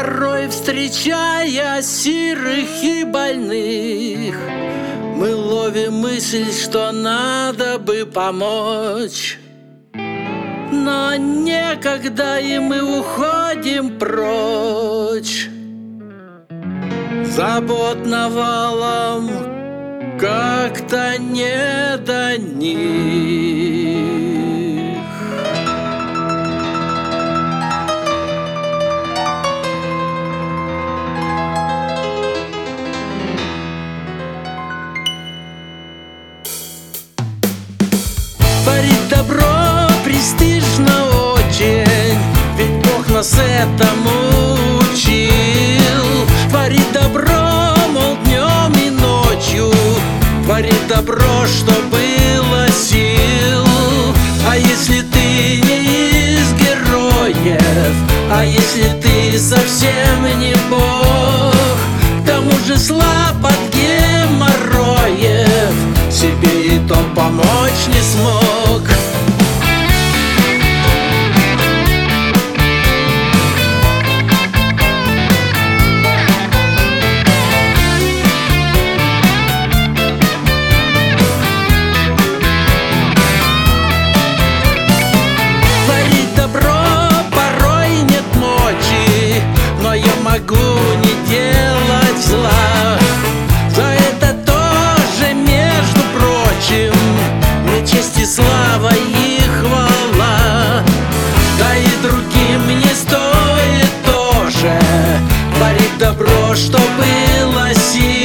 Порой встречая сирых и больных, мы ловим мысль, что надо бы помочь. Но некогда, и мы уходим прочь. Забот навалом, как-то не до них. Творить добро престижно очень, ведь Бог нас этому учил. Творить добро, мол, днем и ночью, творить добро, что было сил. А если ты не из героев, а если ты совсем не Бог, к тому же слаб от геморроев, себе и то помочь не смог. Творить добро порой нет мочи, но я могу не делать зла. За это тоже, между прочим, мне честь и слава и хвала. Да и другим не стоит тоже творить добро, что было сил.